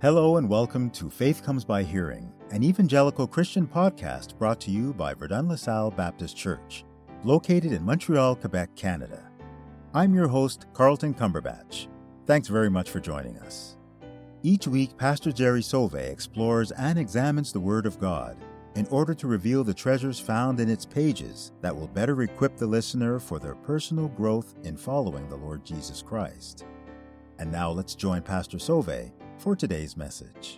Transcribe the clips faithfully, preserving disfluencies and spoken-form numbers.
Hello and welcome to Faith Comes by Hearing, an evangelical Christian podcast brought to you by Verdun-LaSalle Baptist Church, located in Montreal, Quebec, Canada. I'm your host, Carlton Cumberbatch. Thanks very much for joining us. Each week, Pastor Jerry Sauve explores and examines the Word of God in order to reveal the treasures found in its pages that will better equip the listener for their personal growth in following the Lord Jesus Christ. And now let's join Pastor Sauve for today's message.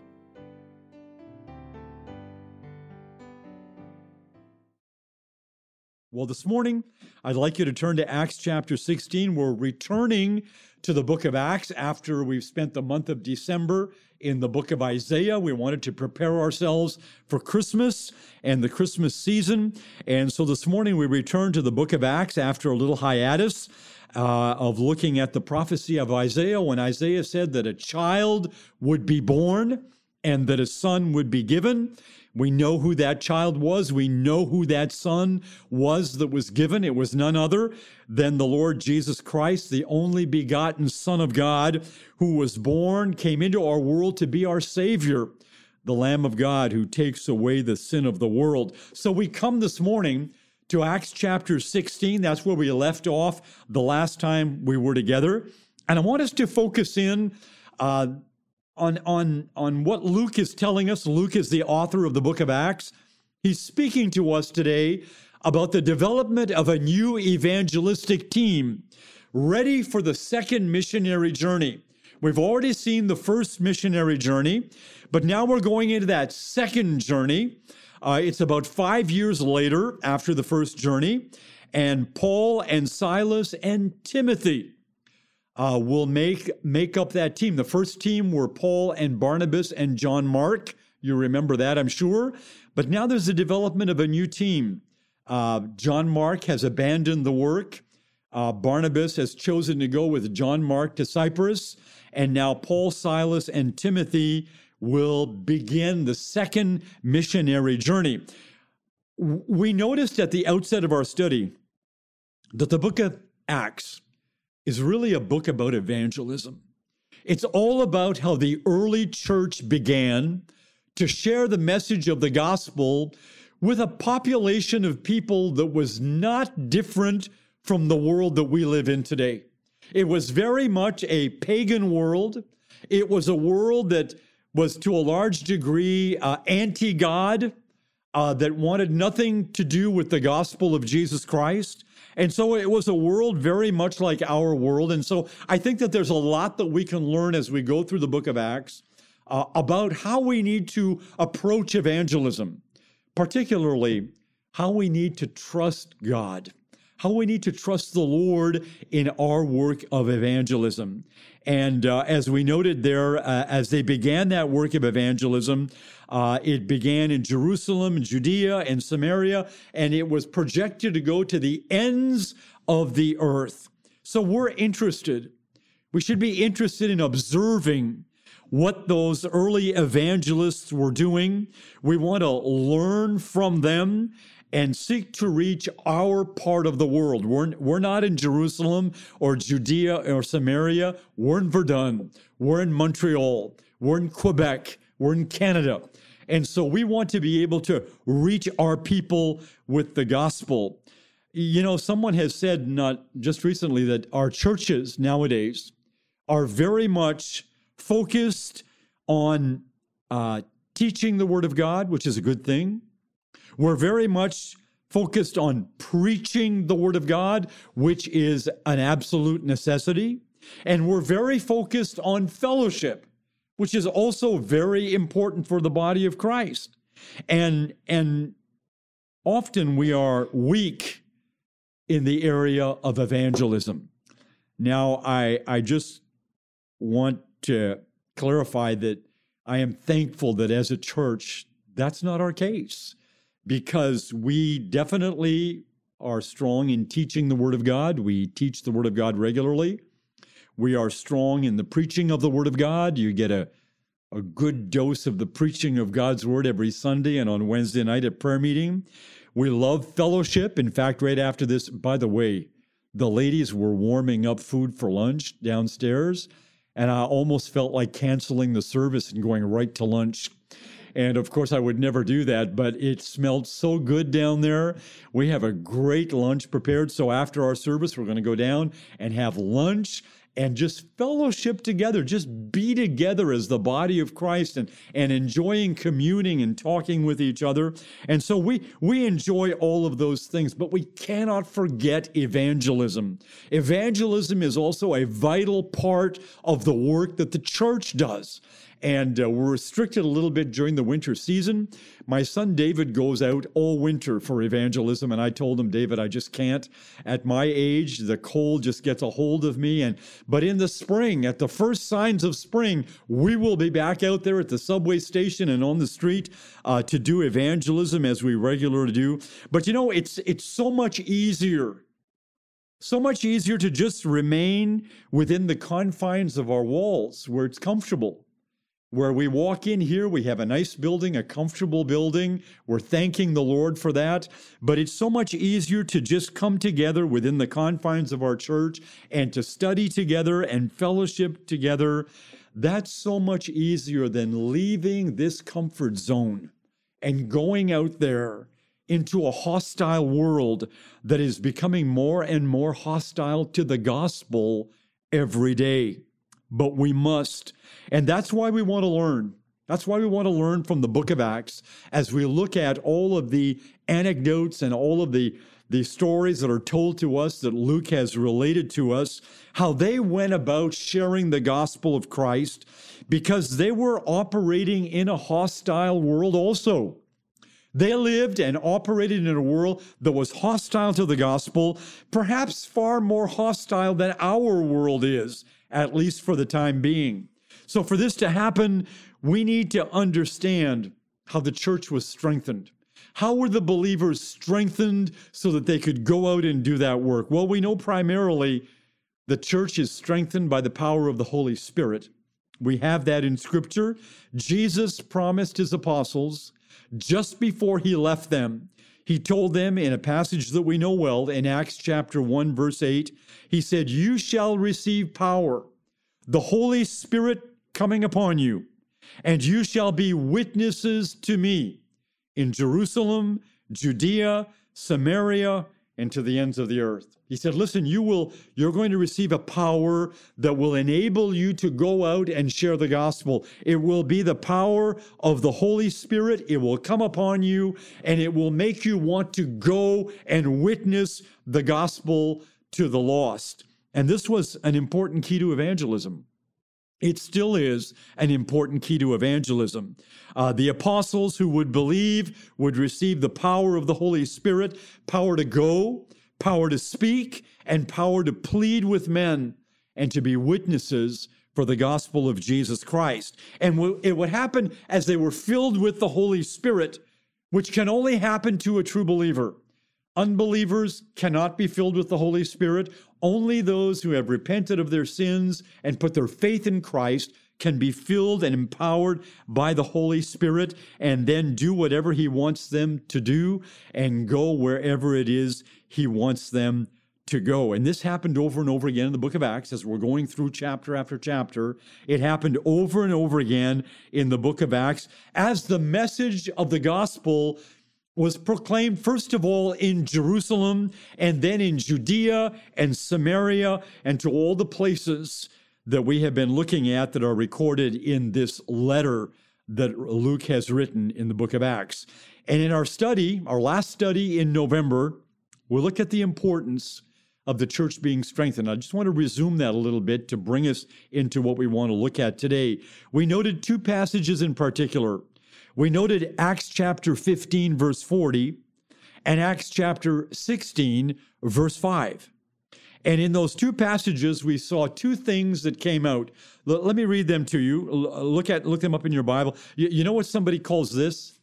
Well, this morning, I'd like you to turn to Acts chapter sixteen. We're returning to the book of Acts after we've spent the month of December in the book of Isaiah. We wanted to prepare ourselves for Christmas and the Christmas season. And so this morning, we return to the book of Acts after a little hiatus Uh, of looking at the prophecy of Isaiah, when Isaiah said that a child would be born and that a son would be given. We know who that child was. We know who that son was that was given. It was none other than the Lord Jesus Christ, the only begotten Son of God, who was born, came into our world to be our Savior, the Lamb of God who takes away the sin of the world. So we come this morning to Acts chapter sixteen. That's where we left off the last time we were together. And I want us to focus in uh, on, on, on what Luke is telling us. Luke is the author of the book of Acts. He's speaking to us today about the development of a new evangelistic team ready for the second missionary journey. We've already seen the first missionary journey, but now we're going into that second journey. Uh, it's about five years later after the first journey, and Paul and Silas and Timothy uh, will make make up that team. The first team were Paul and Barnabas and John Mark. You remember that, I'm sure. But now there's a development of a new team. Uh, John Mark has abandoned the work. Uh, Barnabas has chosen to go with John Mark to Cyprus. And now Paul, Silas, and Timothy will begin the second missionary journey. We noticed at the outset of our study that the book of Acts is really a book about evangelism. It's all about how the early church began to share the message of the gospel with a population of people that was not different from the world that we live in today. It was very much a pagan world. It was a world that was to a large degree uh, anti-God, uh, that wanted nothing to do with the gospel of Jesus Christ. And so it was a world very much like our world. And so I think that there's a lot that we can learn as we go through the book of Acts uh, about how we need to approach evangelism, particularly how we need to trust God, how we need to trust the Lord in our work of evangelism. And uh, as we noted there, uh, as they began that work of evangelism, uh, it began in Jerusalem, Judea, and Samaria, and it was projected to go to the ends of the earth. So we're interested. We should be interested in observing what those early evangelists were doing. We want to learn from them and seek to reach our part of the world. We're, we're not in Jerusalem or Judea or Samaria. We're in Verdun. We're in Montreal. We're in Quebec. We're in Canada. And so we want to be able to reach our people with the gospel. You know, someone has said not just recently that our churches nowadays are very much focused on uh, teaching the Word of God, which is a good thing. We're very much focused on preaching the Word of God, which is an absolute necessity. And we're very focused on fellowship, which is also very important for the body of Christ. And, and often we are weak in the area of evangelism. Now, I, I just want to clarify that I am thankful that as a church, that's not our case, because we definitely are strong in teaching the Word of God. We teach the Word of God regularly. We are strong in the preaching of the Word of God. You get a, a good dose of the preaching of God's Word every Sunday and on Wednesday night at prayer meeting. We love fellowship. In fact, right after this, by the way, the ladies were warming up food for lunch downstairs, and I almost felt like canceling the service and going right to lunch. And of course, I would never do that, but it smelled so good down there. We have a great lunch prepared. So after our service, we're going to go down and have lunch and just fellowship together, just be together as the body of Christ and, and enjoying communing and talking with each other. And so we, we enjoy all of those things, but we cannot forget evangelism. Evangelism is also a vital part of the work that the church does. And uh, we're restricted a little bit during the winter season. My son David goes out all winter for evangelism, and I told him, David, I just can't. At my age, the cold just gets a hold of me. And but in the spring, at the first signs of spring, we will be back out there at the subway station and on the street uh, to do evangelism as we regularly do. But you know, it's it's so much easier. So much easier to just remain within the confines of our walls where it's comfortable. Where we walk in here, we have a nice building, a comfortable building. We're thanking the Lord for that. But it's so much easier to just come together within the confines of our church and to study together and fellowship together. That's so much easier than leaving this comfort zone and going out there into a hostile world that is becoming more and more hostile to the gospel every day. But we must. And that's why we want to learn. That's why we want to learn from the book of Acts as we look at all of the anecdotes and all of the, the stories that are told to us that Luke has related to us, how they went about sharing the gospel of Christ because they were operating in a hostile world also. They lived and operated in a world that was hostile to the gospel, perhaps far more hostile than our world is, at least for the time being. So for this to happen, we need to understand how the church was strengthened. How were the believers strengthened so that they could go out and do that work? Well, we know primarily the church is strengthened by the power of the Holy Spirit. We have that in Scripture. Jesus promised his apostles just before he left them. He told them in a passage that we know well in Acts chapter one, verse eight, he said, "You shall receive power, the Holy Spirit coming upon you, and you shall be witnesses to me in Jerusalem, Judea, Samaria, and to the ends of the earth." He said, listen, you will, you're going to receive a power that will enable you to go out and share the gospel. It will be the power of the Holy Spirit. It will come upon you, and it will make you want to go and witness the gospel to the lost. And this was an important key to evangelism. It still is an important key to evangelism. Uh, the apostles who would believe would receive the power of the Holy Spirit, power to go, power to speak, and power to plead with men and to be witnesses for the gospel of Jesus Christ. And it would happen as they were filled with the Holy Spirit, which can only happen to a true believer. Unbelievers cannot be filled with the Holy Spirit. Only those who have repented of their sins and put their faith in Christ can be filled and empowered by the Holy Spirit and then do whatever he wants them to do and go wherever it is he wants them to go. And this happened over and over again in the book of Acts as we're going through chapter after chapter. It happened over and over again in the book of Acts as the message of the gospel was proclaimed first of all in Jerusalem and then in Judea and Samaria and to all the places that we have been looking at that are recorded in this letter that Luke has written in the book of Acts. And in our study, our last study in November, we look at the importance of the church being strengthened. I just want to resume that a little bit to bring us into what we want to look at today. We noted two passages in particular. We noted Acts chapter fifteen, verse forty, and Acts chapter sixteen, verse five. And in those two passages, we saw two things that came out. L- let me read them to you. L- look at look them up in your Bible. You, you know what somebody calls this?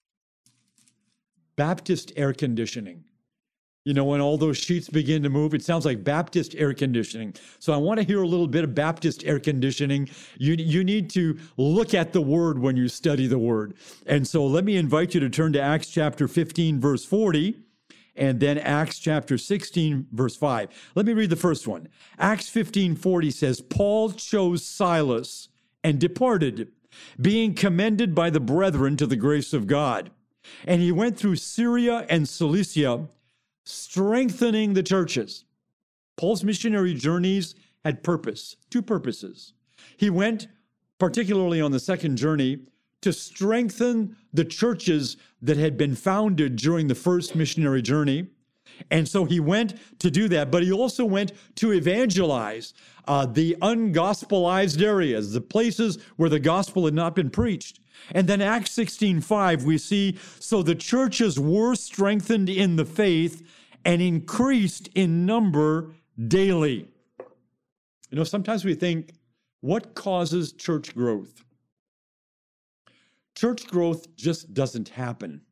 Baptist air conditioning. You know, when all those sheets begin to move, it sounds like Baptist air conditioning. So I want to hear a little bit of Baptist air conditioning. You, you need to look at the word when you study the word. And so let me invite you to turn to Acts chapter fifteen, verse forty. and then Acts chapter sixteen, verse five. Let me read the first one. Acts fifteen forty says, Paul chose Silas and departed, being commended by the brethren to the grace of God. And he went through Syria and Cilicia, strengthening the churches. Paul's missionary journeys had purpose, two purposes. He went, particularly on the second journey, to strengthen the churches that had been founded during the first missionary journey. And so he went to do that, but he also went to evangelize uh, the ungospelized areas, the places where the gospel had not been preached. And then Acts sixteen five, we see, so the churches were strengthened in the faith and increased in number daily. You know, sometimes we think, what causes church growth? Church growth just doesn't happen.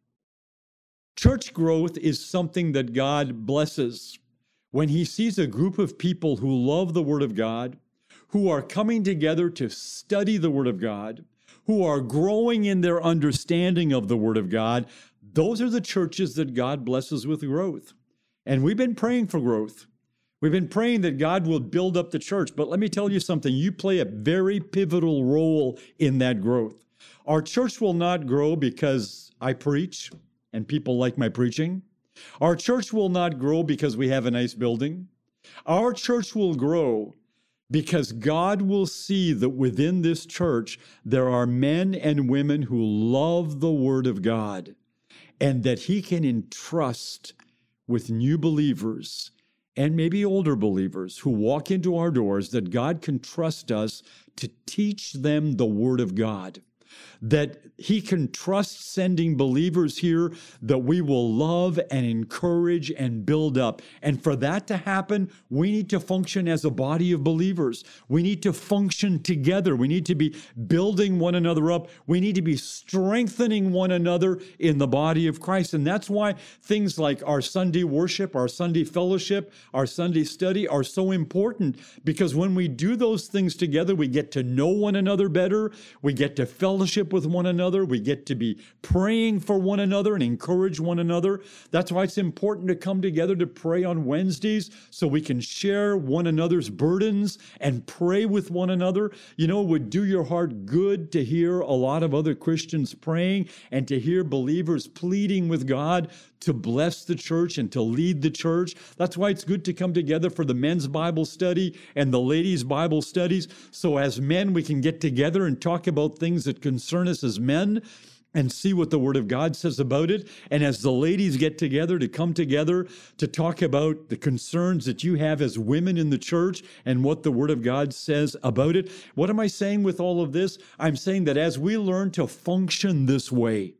Church growth is something that God blesses when he sees a group of people who love the Word of God, who are coming together to study the Word of God, who are growing in their understanding of the Word of God. Those are the churches that God blesses with growth. And we've been praying for growth. We've been praying that God will build up the church. But let me tell you something, you play a very pivotal role in that growth. Our church will not grow because I preach and people like my preaching. Our church will not grow because we have a nice building. Our church will grow because God will see that within this church there are men and women who love the Word of God, and that he can entrust with new believers and maybe older believers who walk into our doors, that God can trust us to teach them the Word of God, that he can trust sending believers here that we will love and encourage and build up. And for that to happen, we need to function as a body of believers. We need to function together. We need to be building one another up. We need to be strengthening one another in the body of Christ. And that's why things like our Sunday worship, our Sunday fellowship, our Sunday study are so important, because when we do those things together, we get to know one another better. We get to fellowship with one another. We get to be praying for one another and encourage one another. That's why it's important to come together to pray on Wednesdays, so we can share one another's burdens and pray with one another. You know, it would do your heart good to hear a lot of other Christians praying and to hear believers pleading with God to bless the church and to lead the church. That's why it's good to come together for the men's Bible study and the ladies' Bible studies. So as men, we can get together and talk about things that concern us as men and see what the Word of God says about it. And as the ladies get together, to come together to talk about the concerns that you have as women in the church and what the Word of God says about it. What am I saying with all of this? I'm saying that as we learn to function this way,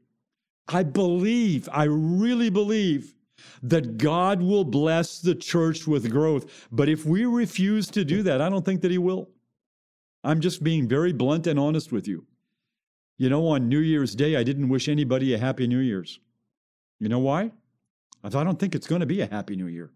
I believe, I really believe that God will bless the church with growth. But if we refuse to do that, I don't think that he will. I'm just being very blunt and honest with you. You know, on New Year's Day, I didn't wish anybody a Happy New Year's. You know why? I don't think it's going to be a Happy New Year.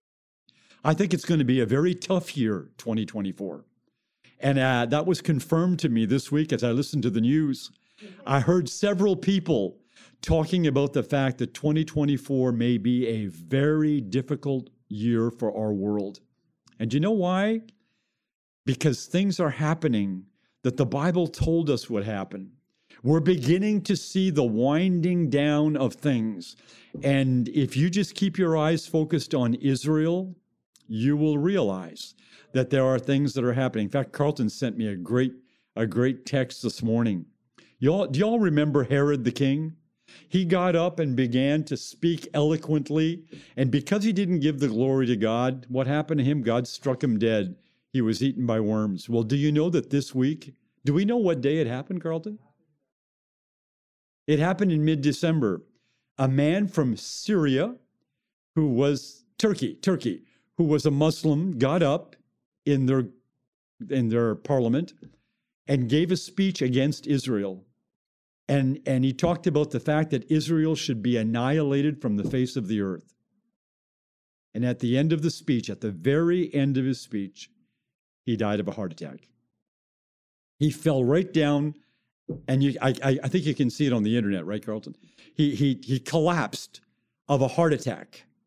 I think it's going to be a very tough year, twenty twenty-four. And uh, that was confirmed to me this week as I listened to the news. I heard several people talking about the fact that twenty twenty-four may be a very difficult year for our world. And you know why? Because things are happening that the Bible told us would happen. We're beginning to see the winding down of things. And if you just keep your eyes focused on Israel, you will realize that there are things that are happening. In fact, Carlton sent me a great, a great text this morning. Y'all, do y'all remember Herod the king? He got up and began to speak eloquently. And because he didn't give the glory to God, what happened to him? God struck him dead. He was eaten by worms. Well, do you know that this week, do we know what day it happened, Carlton? It happened in mid-December. A man from Syria who was Turkey, Turkey, who was a Muslim, got up in their, in their parliament and gave a speech against Israel. And, and he talked about the fact that Israel should be annihilated from the face of the earth. And at the end of the speech, at the very end of his speech, he died of a heart attack. He fell right down, and you, I, I, I think you can see it on the internet, right, Carlton? He, he, he collapsed of a heart attack.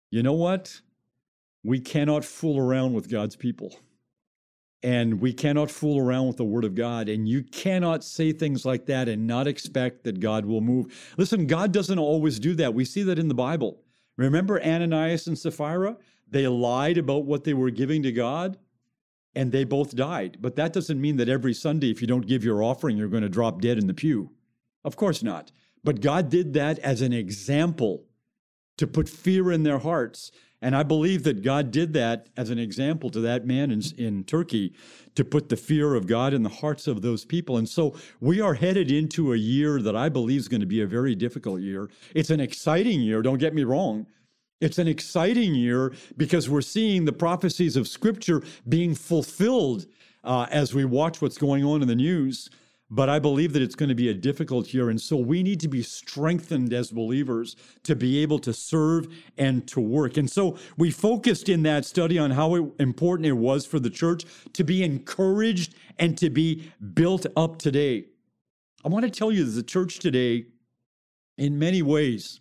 You know what? We cannot fool around with God's people. And we cannot fool around with the Word of God. And you cannot say things like that and not expect that God will move. Listen, God doesn't always do that. We see that in the Bible. Remember Ananias and Sapphira? They lied about what they were giving to God, and they both died. But that doesn't mean that every Sunday, if you don't give your offering, you're going to drop dead in the pew. Of course not. But God did that as an example to put fear in their hearts. And I believe that God did that as an example to that man in, in Turkey to put the fear of God in the hearts of those people. And so we are headed into a year that I believe is going to be a very difficult year. It's an exciting year, don't get me wrong. It's an exciting year because we're seeing the prophecies of Scripture being fulfilled uh, as we watch what's going on in the news. But I believe that it's going to be a difficult year. And so we need to be strengthened as believers to be able to serve and to work. And so we focused in that study on how important it was for the church to be encouraged and to be built up today. I want to tell you that the church today, in many ways,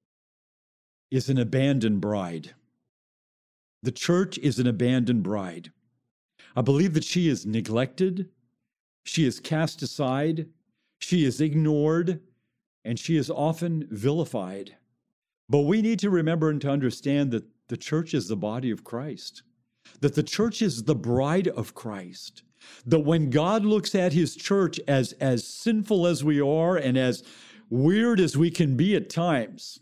is an abandoned bride. The church is an abandoned bride. I believe that she is neglected. She is cast aside, she is ignored, and she is often vilified. But we need to remember and to understand that the church is the body of Christ, that the church is the bride of Christ, that when God looks at his church, as, as sinful as we are and as weird as we can be at times,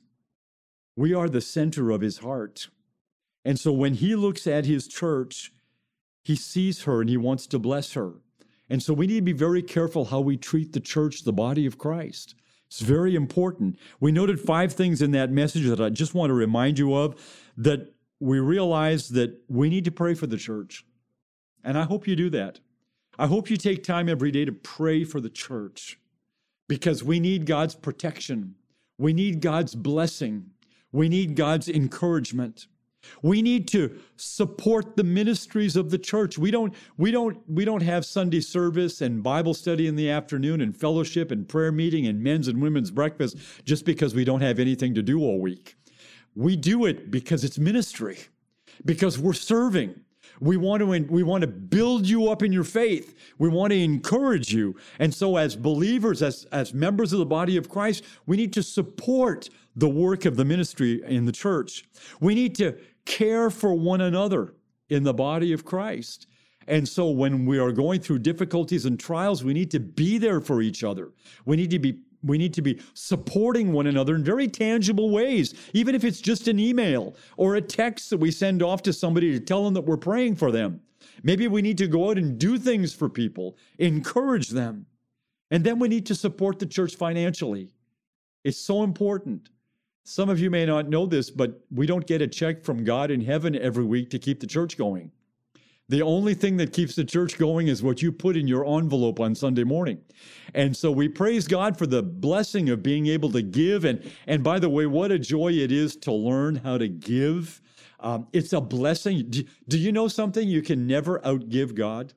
we are the center of his heart. And so when he looks at his church, he sees her and he wants to bless her. And so we need to be very careful how we treat the church, the body of Christ. It's very important. We noted five things in that message that I just want to remind you of, that we realize that we need to pray for the church. And I hope you do that. I hope you take time every day to pray for the church, because we need God's protection. We need God's blessing. We need God's encouragement. We need to support the ministries of the church. We don't, we don't, we don't have Sunday service and Bible study in the afternoon and fellowship and prayer meeting and men's and women's breakfast just because we don't have anything to do all week. We do it because it's ministry, because we're serving. We want to, we want to build you up in your faith. We want to encourage you. And so as believers, as, as members of the body of Christ, we need to support the work of the ministry in the church. We need to care for one another in the body of Christ. And so when we are going through difficulties and trials, we need to be there for each other. We need to be We need to be supporting one another in very tangible ways, even if it's just an email or a text that we send off to somebody to tell them that we're praying for them. Maybe we need to go out and do things for people, encourage them. And then we need to support the church financially. It's so important. Some of you may not know this, but we don't get a check from God in heaven every week to keep the church going. The only thing that keeps the church going is what you put in your envelope on Sunday morning. And so we praise God for the blessing of being able to give. And, and by the way, what a joy it is to learn how to give. Um, it's a blessing. Do, do you know something? You can never outgive God.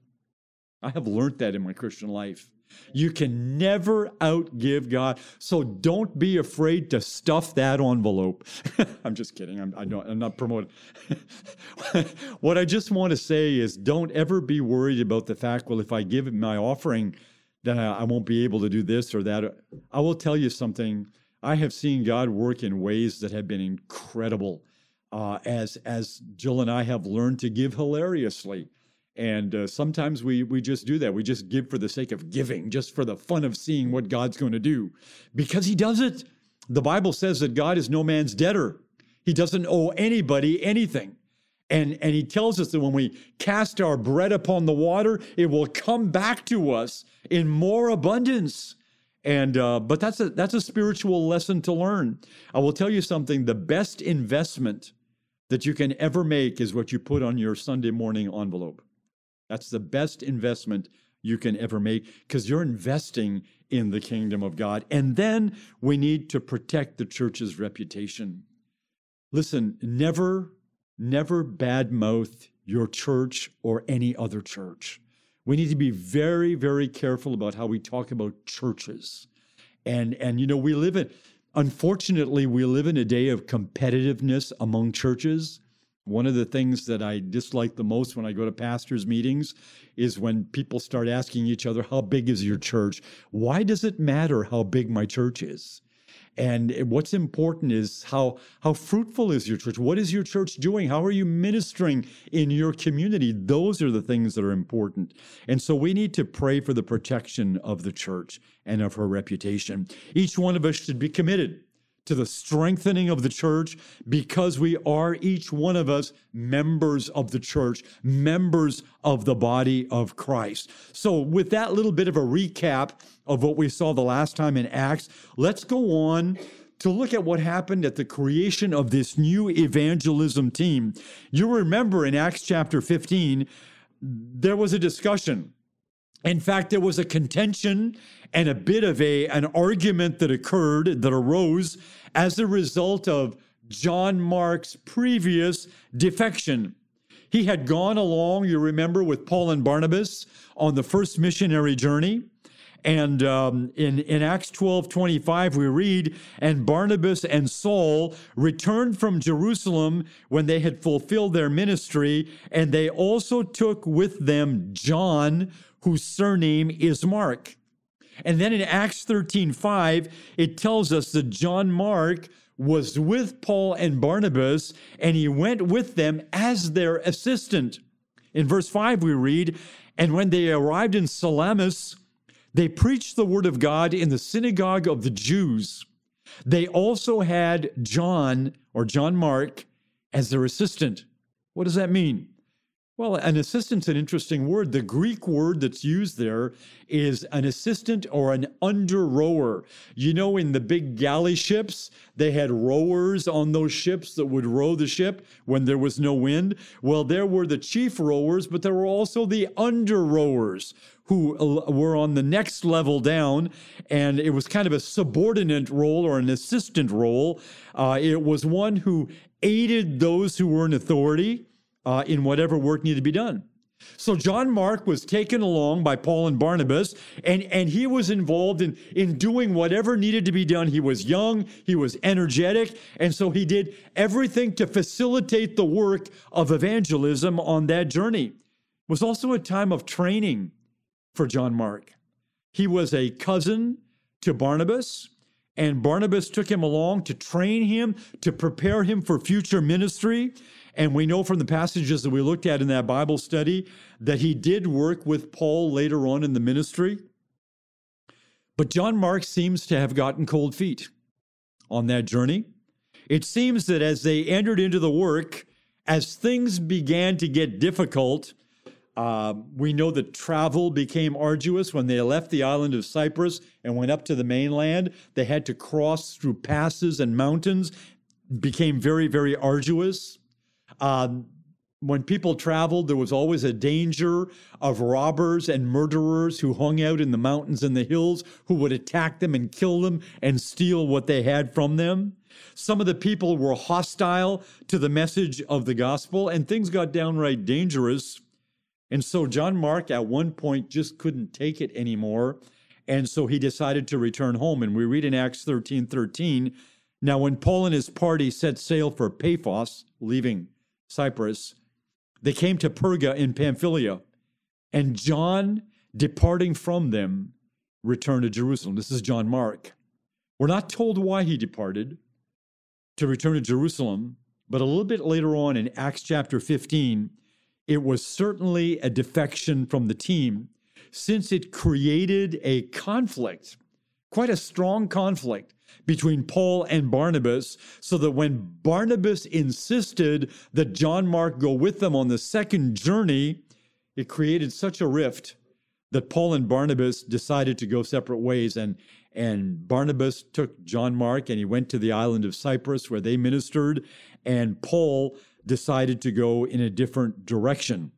I have learned that in my Christian life. You can never outgive God. So don't be afraid to stuff that envelope. I'm just kidding. I'm, I don't, I'm not promoting. What I just want to say is don't ever be worried about the fact, well, if I give my offering, then I, I won't be able to do this or that. I will tell you something. I have seen God work in ways that have been incredible uh, as, as Jill and I have learned to give hilariously. And uh, sometimes we we just do that. We just give for the sake of giving, just for the fun of seeing what God's going to do. Because he does it. The Bible says that God is no man's debtor. He doesn't owe anybody anything. And, and he tells us that when we cast our bread upon the water, it will come back to us in more abundance. And uh, but that's a, that's a spiritual lesson to learn. I will tell you something. The best investment that you can ever make is what you put on your Sunday morning envelope. That's the best investment you can ever make, because you're investing in the kingdom of God. And then we need to protect the church's reputation. Listen, never, never badmouth your church or any other church. We need to be very, very careful about how we talk about churches. And, and you know, we live in, Unfortunately, we live in a day of competitiveness among churches. One of the things that I dislike the most when I go to pastors' meetings is when people start asking each other, how big is your church? Why does it matter how big my church is? And what's important is how, how fruitful is your church? What is your church doing? How are you ministering in your community? Those are the things that are important. And so we need to pray for the protection of the church and of her reputation. Each one of us should be committed to the strengthening of the church because we are, each one of us, members of the church, members of the body of Christ. So with that little bit of a recap of what we saw the last time in Acts, let's go on to look at what happened at the creation of this new evangelism team. You remember in Acts chapter fifteen, there was a discussion. In fact, there was a contention and a bit of a an argument that occurred, that arose as a result of John Mark's previous defection. He had gone along, you remember, with Paul and Barnabas on the first missionary journey. And um, in, in Acts twelve twenty-five, we read, "And Barnabas and Saul returned from Jerusalem when they had fulfilled their ministry, and they also took with them John, whose surname is Mark." And then in Acts thirteen five, it tells us that John Mark was with Paul and Barnabas, and he went with them as their assistant. In verse five, we read, "And when they arrived in Salamis, they preached the word of God in the synagogue of the Jews. They also had John, or John Mark, as their assistant." What does that mean? Well, an assistant's an interesting word. The Greek word that's used there is an assistant or an under-rower. You know, in the big galley ships, they had rowers on those ships that would row the ship when there was no wind. Well, there were the chief rowers, but there were also the under-rowers who were on the next level down, and it was kind of a subordinate role or an assistant role. Uh, it was one who aided those who were in authority Uh, in whatever work needed to be done. So John Mark was taken along by Paul and Barnabas, and, and he was involved in, in doing whatever needed to be done. He was young, he was energetic, and so he did everything to facilitate the work of evangelism on that journey. It was also a time of training for John Mark. He was a cousin to Barnabas, and Barnabas took him along to train him, to prepare him for future ministry. And we know from the passages that we looked at in that Bible study that he did work with Paul later on in the ministry. But John Mark seems to have gotten cold feet on that journey. It seems that as they entered into the work, as things began to get difficult, uh, we know that travel became arduous. When they left the island of Cyprus and went up to the mainland, they had to cross through passes and mountains. It became very, very arduous. Um, when people traveled, there was always a danger of robbers and murderers who hung out in the mountains and the hills, who would attack them and kill them and steal what they had from them. Some of the people were hostile to the message of the gospel, and things got downright dangerous. And so John Mark at one point just couldn't take it anymore, and so he decided to return home. And we read in Acts thirteen thirteen, "Now when Paul and his party set sail for Paphos," leaving Cyprus, "they came to Perga in Pamphylia, and John, departing from them, returned to Jerusalem." This is John Mark. We're not told why he departed to return to Jerusalem, but a little bit later on in Acts chapter fifteen, it was certainly a defection from the team, since it created a conflict, quite a strong conflict, between Paul and Barnabas, so that when Barnabas insisted that John Mark go with them on the second journey, it created such a rift that Paul and Barnabas decided to go separate ways. And, and Barnabas took John Mark and he went to the island of Cyprus where they ministered, and Paul decided to go in a different direction.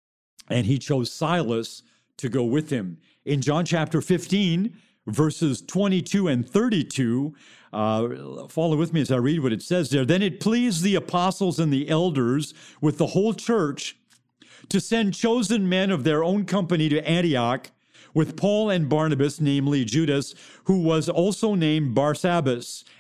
And he chose Silas to go with him. In John chapter fifteen, verses twenty-two and thirty-two, uh, follow with me as I read what it says there. "Then it pleased the apostles and the elders with the whole church to send chosen men of their own company to Antioch with Paul and Barnabas, namely Judas, who was also named Barsabbas,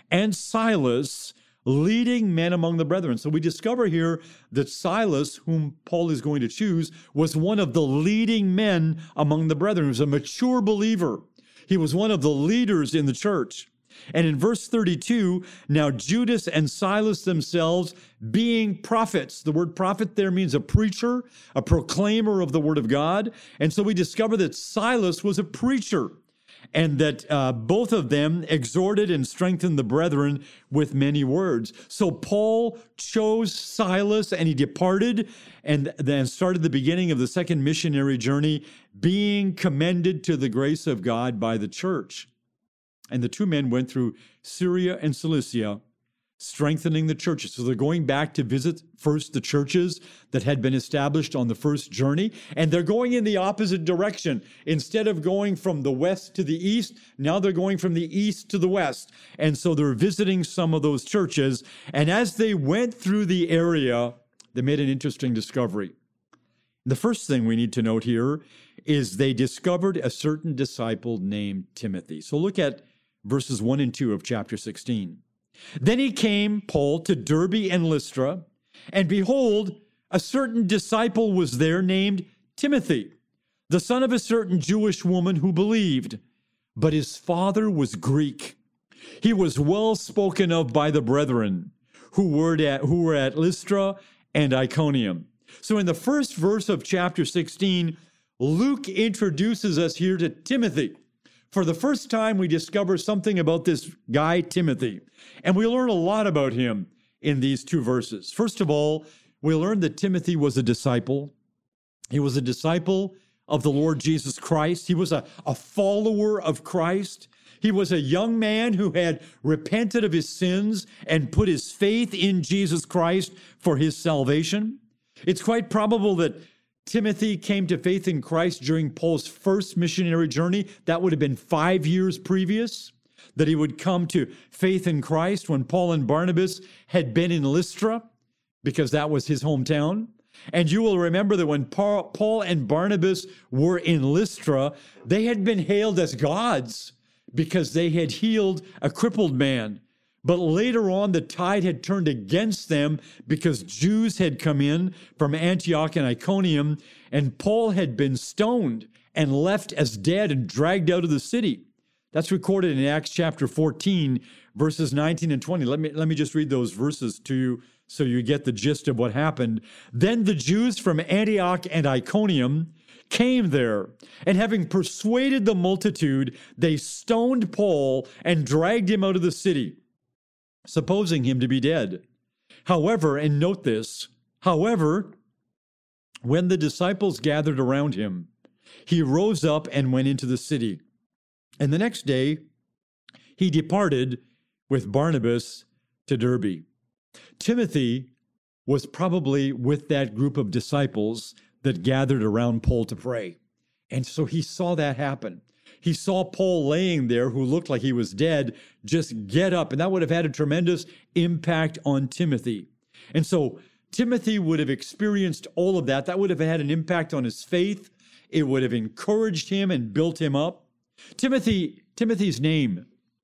and Silas, leading men among the brethren. So we discover here that Silas, whom Paul is going to choose, was one of the leading men among the brethren. He was a mature believer. He was one of the leaders in the church. And in verse thirty-two, now Judas and Silas themselves being prophets. The word prophet there means a preacher, a proclaimer of the word of God. And so we discover that Silas was a preacher, and that uh, both of them exhorted and strengthened the brethren with many words. So Paul chose Silas, and he departed and then started the beginning of the second missionary journey, being commended to the grace of God by the church. And the two men went through Syria and Cilicia, strengthening the churches. So they're going back to visit first the churches that had been established on the first journey, and they're going in the opposite direction. Instead of going from the west to the east, now they're going from the east to the west. And so they're visiting some of those churches. And as they went through the area, they made an interesting discovery. The first thing we need to note here is they discovered a certain disciple named Timothy. So look at verses one and two of chapter sixteen. Then he came, Paul, to Derbe and Lystra, and behold, a certain disciple was there named Timothy, the son of a certain Jewish woman who believed, but his father was Greek. He was well spoken of by the brethren who were at, who were at Lystra and Iconium. So in the first verse of chapter sixteen, Luke introduces us here to Timothy. For the first time, we discover something about this guy, Timothy, and we learn a lot about him in these two verses. First of all, we learn that Timothy was a disciple. He was a disciple of the Lord Jesus Christ. He was a, a follower of Christ. He was a young man who had repented of his sins and put his faith in Jesus Christ for his salvation. It's quite probable that Timothy came to faith in Christ during Paul's first missionary journey. That would have been five years previous, that he would come to faith in Christ when Paul and Barnabas had been in Lystra, because that was his hometown. And you will remember that when Paul and Barnabas were in Lystra, they had been hailed as gods because they had healed a crippled man. But later on, the tide had turned against them because Jews had come in from Antioch and Iconium, and Paul had been stoned and left as dead and dragged out of the city. That's recorded in Acts chapter fourteen, verses nineteen and twenty. Let me, let me just read those verses to you so you get the gist of what happened. Then the Jews from Antioch and Iconium came there, and having persuaded the multitude, they stoned Paul and dragged him out of the city, supposing him to be dead. However, and note this, however, when the disciples gathered around him, he rose up and went into the city. And the next day, he departed with Barnabas to Derbe. Timothy was probably with that group of disciples that gathered around Paul to pray. And so he saw that happen. He saw Paul laying there, who looked like he was dead, just get up. And that would have had a tremendous impact on Timothy. And so Timothy would have experienced all of that. That would have had an impact on his faith. It would have encouraged him and built him up. Timothy, Timothy's name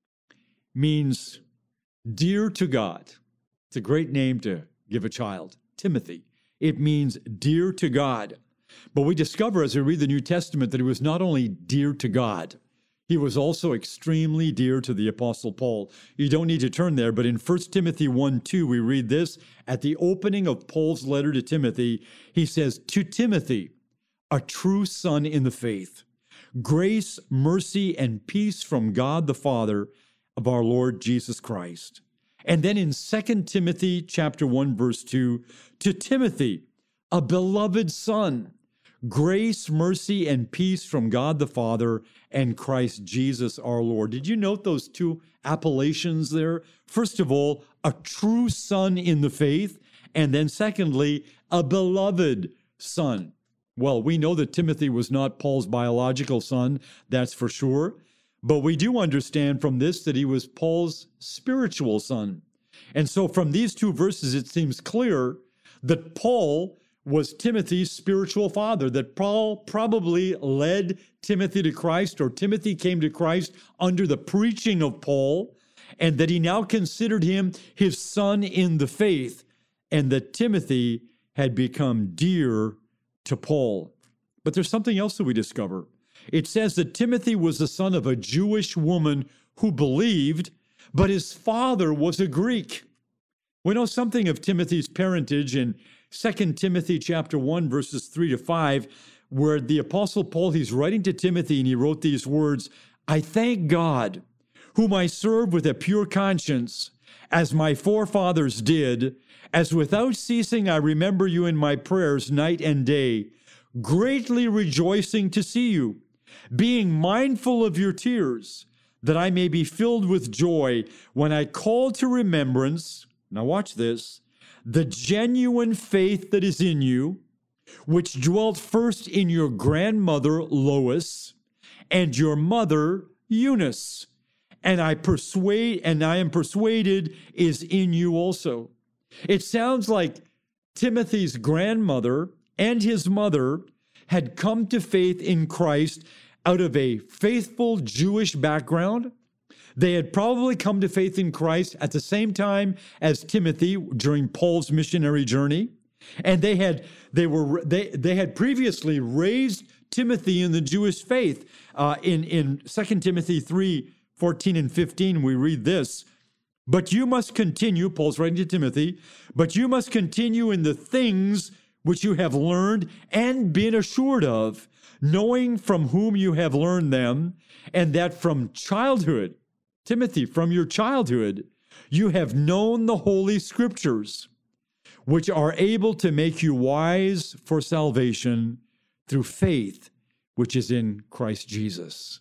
means dear to God. It's a great name to give a child, Timothy. It means dear to God. But we discover as we read the New Testament that he was not only dear to God, he was also extremely dear to the Apostle Paul. You don't need to turn there, but in First Timothy one two, we read this. At the opening of Paul's letter to Timothy, he says, "To Timothy, a true son in the faith, grace, mercy, and peace from God the Father of our Lord Jesus Christ." And then in Second Timothy chapter one, verse two, "To Timothy, a beloved son, grace, mercy, and peace from God the Father and Christ Jesus our Lord." Did you note those two appellations there? First of all, a true son in the faith, and then secondly, a beloved son. Well, we know that Timothy was not Paul's biological son, that's for sure, but we do understand from this that he was Paul's spiritual son. And so from these two verses, it seems clear that Paul was Timothy's spiritual father, that Paul probably led Timothy to Christ, or Timothy came to Christ under the preaching of Paul. and that he now considered him his son in the faith, and that Timothy had become dear to Paul. But there's something else that we discover. It says that Timothy was the son of a Jewish woman who believed, but his father was a Greek. We know something of Timothy's parentage in Second Timothy chapter one, verses three to five, where the Apostle Paul, he's writing to Timothy, and he wrote these words, "I thank God, whom I serve with a pure conscience, as my forefathers did, as without ceasing I remember you in my prayers night and day, greatly rejoicing to see you, being mindful of your tears, that I may be filled with joy when I call to remembrance," now watch this, "the genuine faith that is in you, which dwelt first in your grandmother Lois and your mother Eunice, and I persuade and I am persuaded is in you also." It sounds like Timothy's grandmother and his mother had come to faith in Christ out of a faithful Jewish background. They had probably come to faith in Christ at the same time as Timothy during Paul's missionary journey. And they had they were they they had previously raised Timothy in the Jewish faith. Uh, in in Second Timothy three, fourteen and fifteen, we read this, "But you must continue," Paul's writing to Timothy, "but you must continue in the things which you have learned and been assured of, knowing from whom you have learned them, and that from childhood," Timothy, from your childhood, "you have known the Holy Scriptures, which are able to make you wise for salvation through faith, which is in Christ Jesus."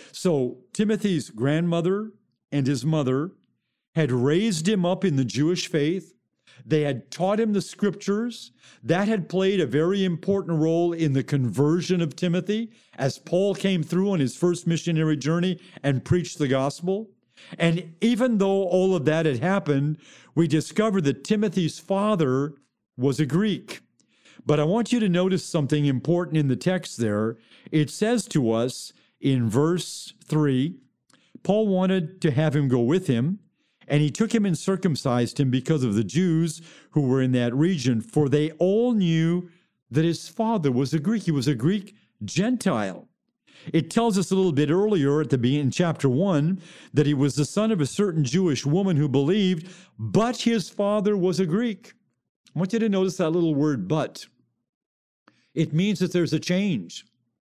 So Timothy's grandmother and his mother had raised him up in the Jewish faith. They had taught him the Scriptures. That had played a very important role in the conversion of Timothy as Paul came through on his first missionary journey and preached the gospel. And even though all of that had happened, we discovered that Timothy's father was a Greek. But I want you to notice something important in the text there. It says to us in verse three, Paul wanted to have him go with him, and he took him and circumcised him because of the Jews who were in that region, for they all knew that his father was a Greek. He was a Greek Gentile. It tells us a little bit earlier at the beginning, in chapter one, that he was the son of a certain Jewish woman who believed, but his father was a Greek. I want you to notice that little word, but. It means that there's a change.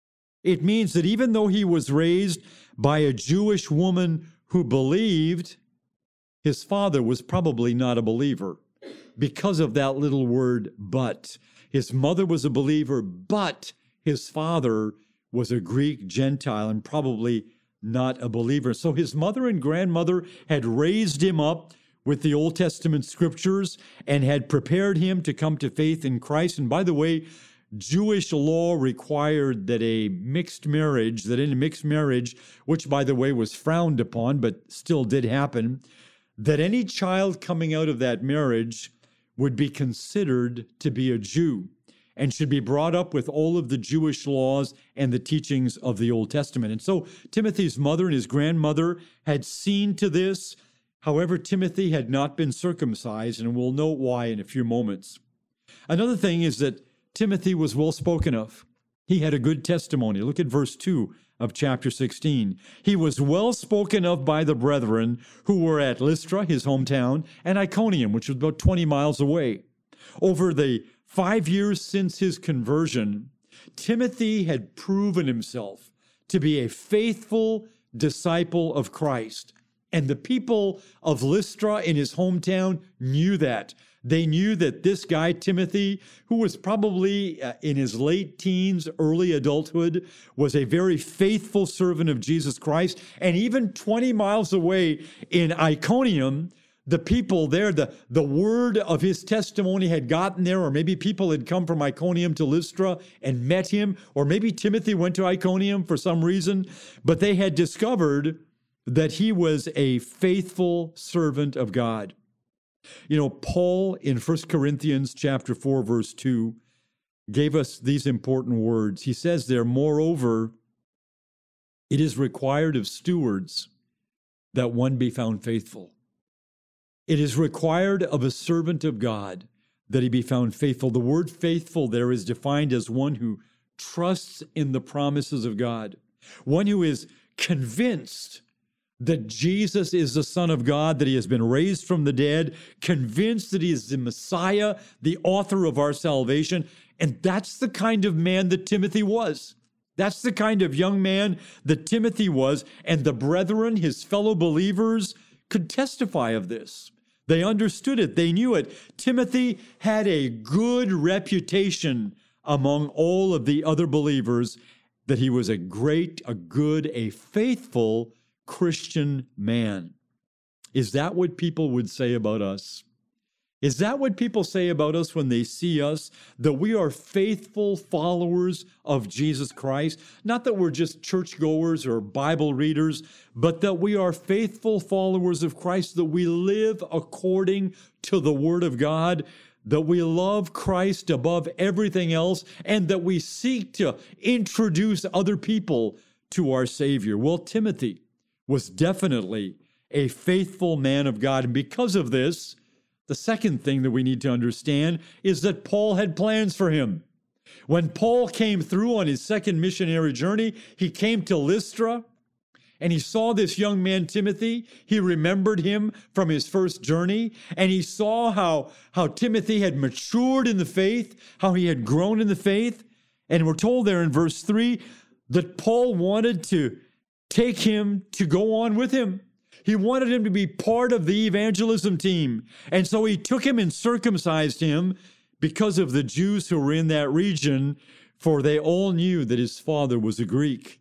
It means that even though he was raised by a Jewish woman who believed, his father was probably not a believer because of that little word, but. His mother was a believer, but his father was a Greek Gentile and probably not a believer. So his mother and grandmother had raised him up with the Old Testament scriptures and had prepared him to come to faith in Christ. And by the way, Jewish law required that a mixed marriage, that in a mixed marriage, which by the way was frowned upon, but still did happen, that any child coming out of that marriage would be considered to be a Jew and should be brought up with all of the Jewish laws and the teachings of the Old Testament. And so Timothy's mother and his grandmother had seen to this. However, Timothy had not been circumcised, and we'll note why in a few moments. Another thing is that Timothy was well spoken of. He had a good testimony. Look at verse two of chapter sixteen. He was well spoken of by the brethren who were at Lystra, his hometown, and Iconium, which was about twenty miles away. Over the five years since his conversion, Timothy had proven himself to be a faithful disciple of Christ. And the people of Lystra in his hometown knew that. They knew that this guy, Timothy, who was probably uh, in his late teens, early adulthood, was a very faithful servant of Jesus Christ. And even twenty miles away in Iconium, the people there, the, the word of his testimony had gotten there, or maybe people had come from Iconium to Lystra and met him, or maybe Timothy went to Iconium for some reason, but they had discovered that he was a faithful servant of God. You know, Paul in First Corinthians chapter four, verse two, gave us these important words. He says there, moreover, it is required of stewards that one be found faithful. It is required of a servant of God that he be found faithful. The word faithful there is defined as one who trusts in the promises of God, one who is convinced that Jesus is the Son of God, that he has been raised from the dead, convinced that he is the Messiah, the author of our salvation. And that's the kind of man that Timothy was. That's the kind of young man that Timothy was. And the brethren, his fellow believers, could testify of this. They understood it. They knew it. Timothy had a good reputation among all of the other believers that he was a great, a good, a faithful Christian man. Is that what people would say about us? Is that what people say about us when they see us, that we are faithful followers of Jesus Christ? Not that we're just churchgoers or Bible readers, but that we are faithful followers of Christ, that we live according to the Word of God, that we love Christ above everything else, and that we seek to introduce other people to our Savior. Well, Timothy was definitely a faithful man of God, and because of this, the second thing that we need to understand is that Paul had plans for him. When Paul came through on his second missionary journey, he came to Lystra and he saw this young man, Timothy. He remembered him from his first journey, and he saw how, how Timothy had matured in the faith, how he had grown in the faith. And we're told there in verse three that Paul wanted to take him to go on with him. He wanted him to be part of the evangelism team. And so he took him and circumcised him because of the Jews who were in that region, for they all knew that his father was a Greek.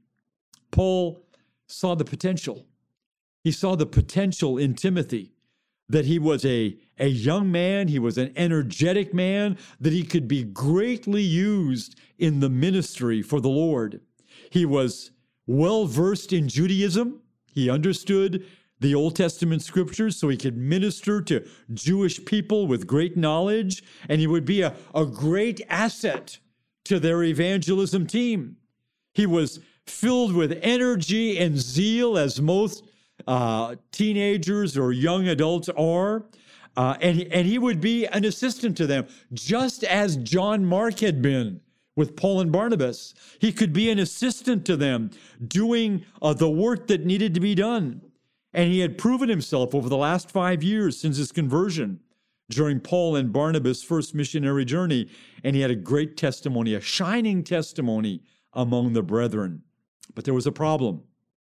Paul saw the potential. He saw the potential in Timothy, that he was a, a young man, he was an energetic man, that he could be greatly used in the ministry for the Lord. He was well-versed in Judaism. He understood the Old Testament scriptures, so he could minister to Jewish people with great knowledge, and he would be a, a great asset to their evangelism team. He was filled with energy and zeal, as most uh, teenagers or young adults are, uh, and, and he would be an assistant to them, just as John Mark had been with Paul and Barnabas. He could be an assistant to them, doing uh, the work that needed to be done. And he had proven himself over the last five years since his conversion during Paul and Barnabas' first missionary journey. And he had a great testimony, a shining testimony among the brethren. But there was a problem,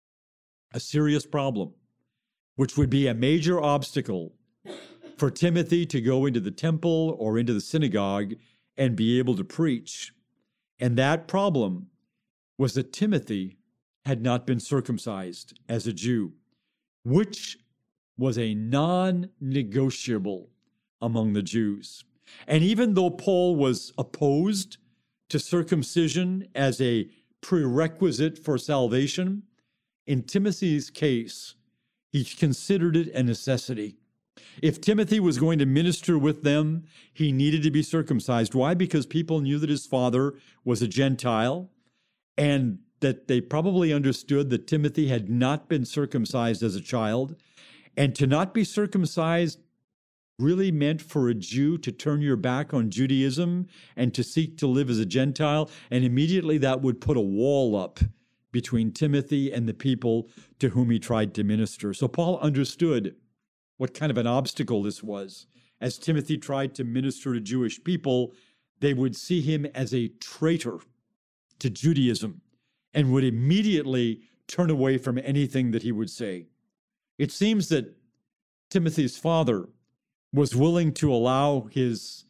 a serious problem, which would be a major obstacle for Timothy to go into the temple or into the synagogue and be able to preach. And that problem was that Timothy had not been circumcised as a Jew, which was a non-negotiable among the Jews. And even though Paul was opposed to circumcision as a prerequisite for salvation, in Timothy's case, he considered it a necessity. If Timothy was going to minister with them, he needed to be circumcised. Why? Because people knew that his father was a Gentile, and that they probably understood that Timothy had not been circumcised as a child. And to not be circumcised really meant for a Jew to turn your back on Judaism and to seek to live as a Gentile. And immediately that would put a wall up between Timothy and the people to whom he tried to minister. So Paul understood what kind of an obstacle this was. As Timothy tried to minister to Jewish people, they would see him as a traitor to Judaism and would immediately turn away from anything that he would say. It seems that Timothy's father was willing to allow his,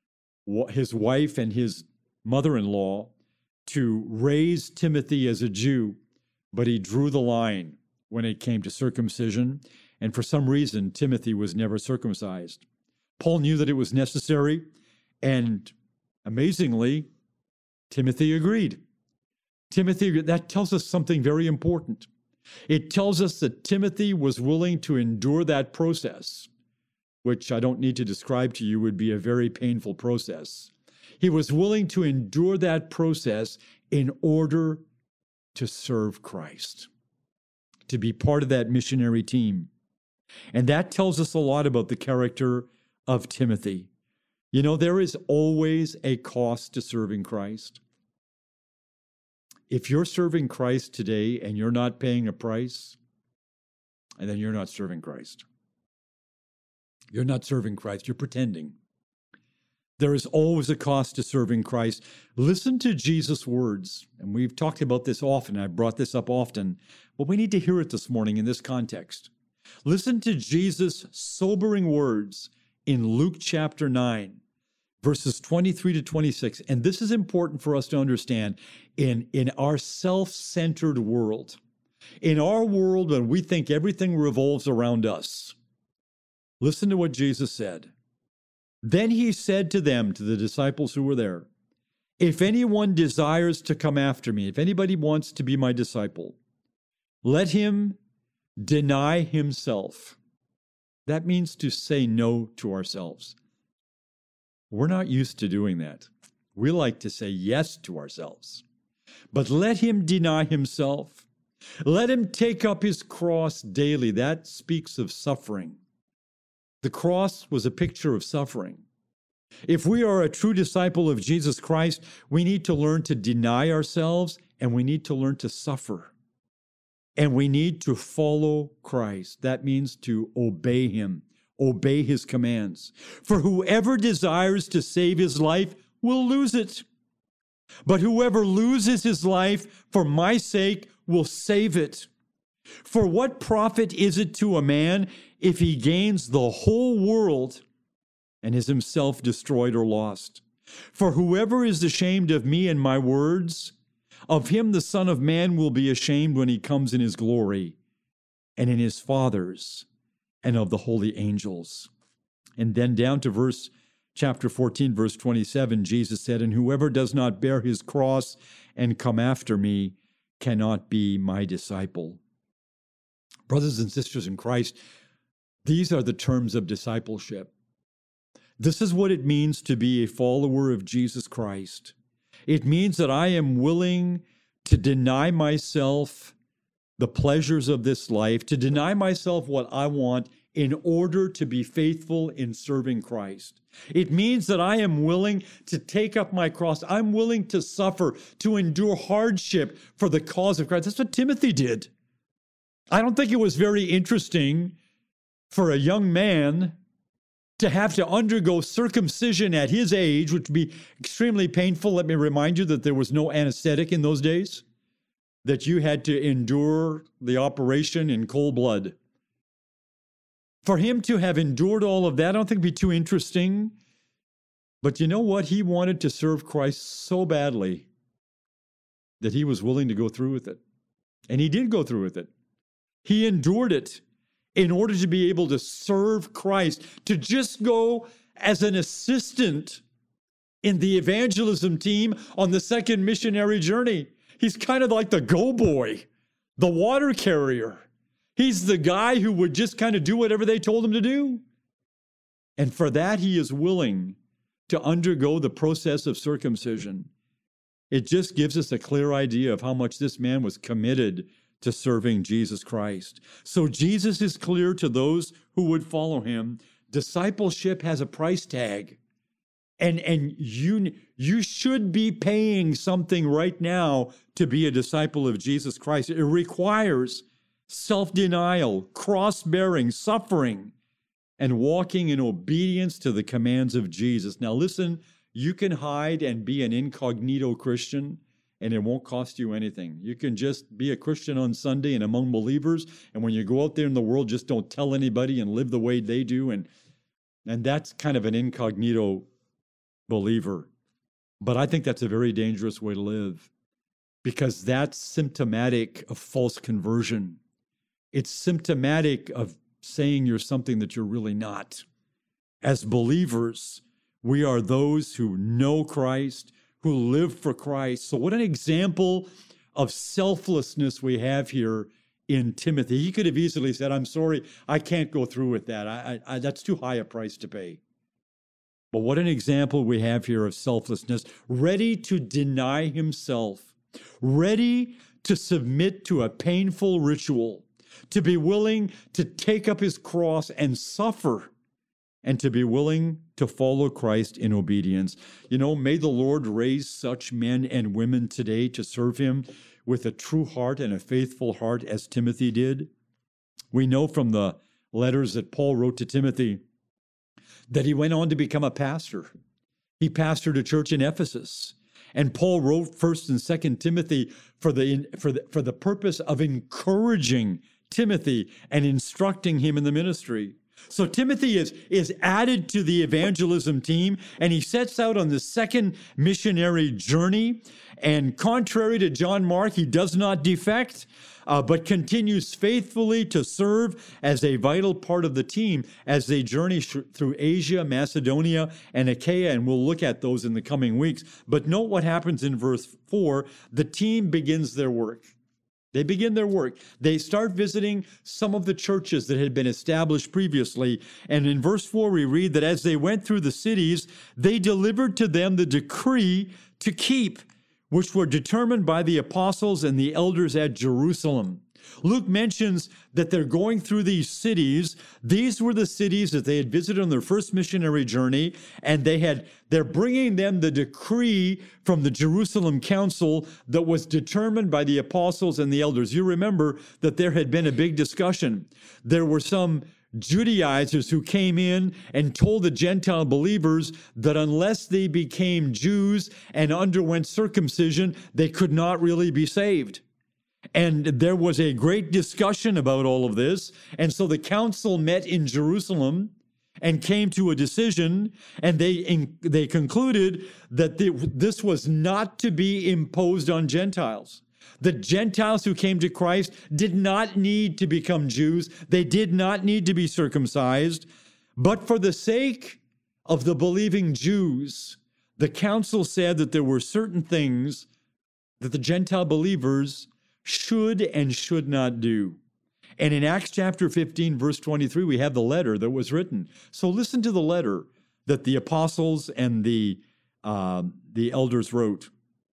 his wife and his mother-in-law to raise Timothy as a Jew, but he drew the line when it came to circumcision, and for some reason, Timothy was never circumcised. Paul knew that it was necessary, and amazingly, Timothy agreed. Timothy, that tells us something very important. It tells us that Timothy was willing to endure that process, which I don't need to describe to you would be a very painful process. He was willing to endure that process in order to serve Christ. to be part of that missionary team. And that tells us a lot about the character of Timothy. You know, there is always a cost to serving Christ. If you're serving Christ today and you're not paying a price, and then you're not serving Christ. You're not serving Christ. You're pretending. There is always a cost to serving Christ. Listen to Jesus' words. And we've talked about this often. I've brought this up often. But we need to hear it this morning in this context. Listen to Jesus' sobering words in Luke chapter nine, verses twenty-three to twenty-six. And this is important for us to understand in, in our self-centered world. In our world, when we think everything revolves around us. Listen to what Jesus said. Then he said to them, to the disciples who were there, if anyone desires to come after me, if anybody wants to be my disciple, let him deny himself. That means to say no to ourselves. We're not used to doing that. We like to say yes to ourselves. But let him deny himself. Let him take up his cross daily. That speaks of suffering. The cross was a picture of suffering. If we are a true disciple of Jesus Christ, we need to learn to deny ourselves and we need to learn to suffer. And we need to follow Christ. That means to obey him, obey his commands. For whoever desires to save his life will lose it. But whoever loses his life for my sake will save it. For what profit is it to a man if he gains the whole world and is himself destroyed or lost? For whoever is ashamed of me and my words, of him the Son of Man will be ashamed when he comes in his glory and in his Father's and of the holy angels. And then down to verse chapter fourteen, verse twenty-seven, Jesus said, and whoever does not bear his cross and come after me cannot be my disciple. Brothers and sisters in Christ, these are the terms of discipleship. This is what it means to be a follower of Jesus Christ. It means that I am willing to deny myself the pleasures of this life, to deny myself what I want in order to be faithful in serving Christ. It means that I am willing to take up my cross. I'm willing to suffer, to endure hardship for the cause of Christ. That's what Timothy did. I don't think it was very interesting for a young man to have to undergo circumcision at his age, which would be extremely painful. Let me remind you that there was no anesthetic in those days, that you had to endure the operation in cold blood. For him to have endured all of that, I don't think it'd be too interesting. But you know what? He wanted to serve Christ so badly that he was willing to go through with it. And he did go through with it. He endured it in order to be able to serve Christ, to just go as an assistant in the evangelism team on the second missionary journey. He's kind of like the go-boy, the water carrier. He's the guy who would just kind of do whatever they told him to do. And for that, he is willing to undergo the process of circumcision. It just gives us a clear idea of how much this man was committed to serving Jesus Christ. So Jesus is clear to those who would follow him. Discipleship has a price tag. And, and you, you should be paying something right now to be a disciple of Jesus Christ. It requires self-denial, cross-bearing, suffering, and walking in obedience to the commands of Jesus. Now listen, you can hide and be an incognito Christian, and it won't cost you anything. You can just be a Christian on Sunday and among believers, and when you go out there in the world, just don't tell anybody and live the way they do, and, and that's kind of an incognito believer. But I think that's a very dangerous way to live, because that's symptomatic of false conversion. It's symptomatic of saying you're something that you're really not. As believers, we are those who know Christ, who live for Christ. So what an example of selflessness we have here in Timothy. He could have easily said, I'm sorry, I can't go through with that. I, I, that's too high a price to pay. But what an example we have here of selflessness, ready to deny himself, ready to submit to a painful ritual, to be willing to take up his cross and suffer, and to be willing to follow Christ in obedience. You know, may the Lord raise such men and women today to serve him with a true heart and a faithful heart as Timothy did. We know from the letters that Paul wrote to Timothy that he went on to become a pastor. He pastored a church in Ephesus. And Paul wrote First and Second Timothy for the, for the, for the purpose of encouraging Timothy and instructing him in the ministry. So Timothy is, is added to the evangelism team, and he sets out on the second missionary journey. And contrary to John Mark, he does not defect, uh, but continues faithfully to serve as a vital part of the team as they journey sh- through Asia, Macedonia, and Achaia, and we'll look at those in the coming weeks. But note what happens in verse four. The team begins their work. They begin their work. They start visiting some of the churches that had been established previously. And in verse four, we read that as they went through the cities, they delivered to them the decree to keep, which were determined by the apostles and the elders at Jerusalem. Luke mentions that they're going through these cities. These were the cities that they had visited on their first missionary journey, and they had, they're bringing them the decree from the Jerusalem council that was determined by the apostles and the elders. You remember that there had been a big discussion. There were some Judaizers who came in and told the Gentile believers that unless they became Jews and underwent circumcision, they could not really be saved. And there was a great discussion about all of this. And so the council met in Jerusalem and came to a decision, and they in, they concluded that the, this was not to be imposed on Gentiles. The Gentiles who came to Christ did not need to become Jews. They did not need to be circumcised. But for the sake of the believing Jews, the council said that there were certain things that the Gentile believers should and should not do. And in Acts chapter fifteen, verse twenty-three, we have the letter that was written. So listen to the letter that the apostles and the, uh, the elders wrote.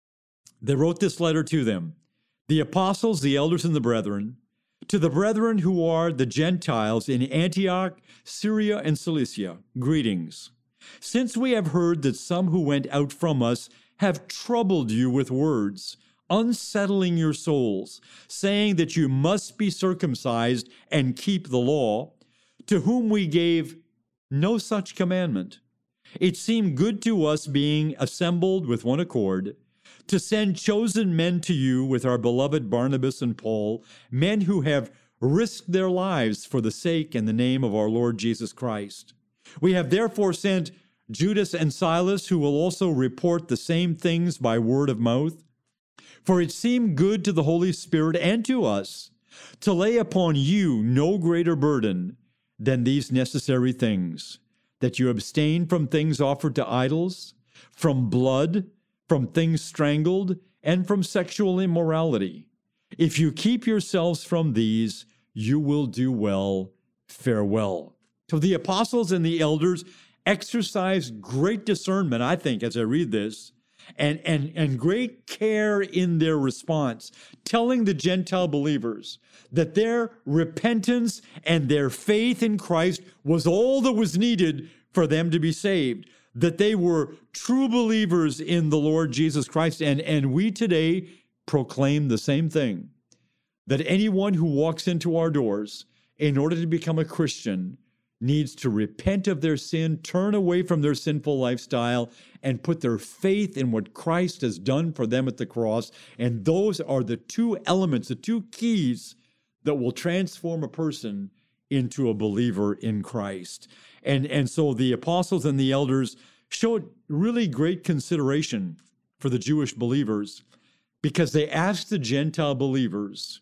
They wrote this letter to them. The apostles, the elders, and the brethren, to the brethren who are the Gentiles in Antioch, Syria, and Cilicia, greetings. Since we have heard that some who went out from us have troubled you with words, unsettling your souls, saying that you must be circumcised and keep the law, to whom we gave no such commandment. It seemed good to us, being assembled with one accord, to send chosen men to you with our beloved Barnabas and Paul, men who have risked their lives for the sake and the name of our Lord Jesus Christ. We have therefore sent Judas and Silas, who will also report the same things by word of mouth. For it seemed good to the Holy Spirit and to us to lay upon you no greater burden than these necessary things, that you abstain from things offered to idols, from blood, from things strangled, and from sexual immorality. If you keep yourselves from these, you will do well. Farewell. So the apostles and the elders exercised great discernment, I think, as I read this, and, and, and great care in their response, telling the Gentile believers that their repentance and their faith in Christ was all that was needed for them to be saved, that they were true believers in the Lord Jesus Christ. And, and we today proclaim the same thing, that anyone who walks into our doors in order to become a Christian needs to repent of their sin, turn away from their sinful lifestyle, and put their faith in what Christ has done for them at the cross. And those are the two elements, the two keys that will transform a person into a believer in Christ. And, and so the apostles and the elders showed really great consideration for the Jewish believers, because they asked the Gentile believers